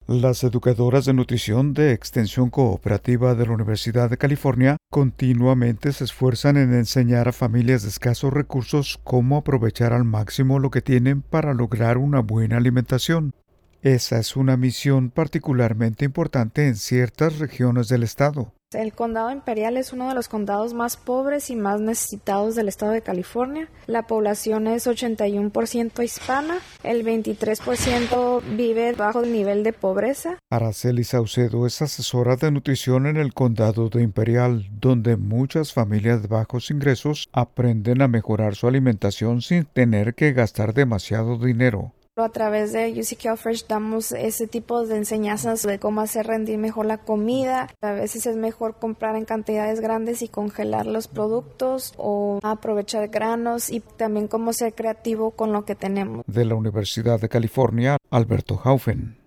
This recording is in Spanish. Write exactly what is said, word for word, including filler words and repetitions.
Las educadoras de nutrición de Extensión Cooperativa de la Universidad de California continuamente se esfuerzan en enseñar a familias de escasos recursos cómo aprovechar al máximo lo que tienen para lograr una buena alimentación. Esa es una misión particularmente importante en ciertas regiones del estado. El condado Imperial es uno de los condados más pobres y más necesitados del estado de California. La población es ochenta y uno por ciento hispana, el veintitrés por ciento vive bajo el nivel de pobreza. Araceli Saucedo es asesora de nutrición en el condado de Imperial, donde muchas familias de bajos ingresos aprenden a mejorar su alimentación sin tener que gastar demasiado dinero. A través de U C CalFresh damos ese tipo de enseñanzas de cómo hacer rendir mejor la comida. A veces es mejor comprar en cantidades grandes y congelar los productos o aprovechar granos y también cómo ser creativo con lo que tenemos. De la Universidad de California, Alberto Haufen.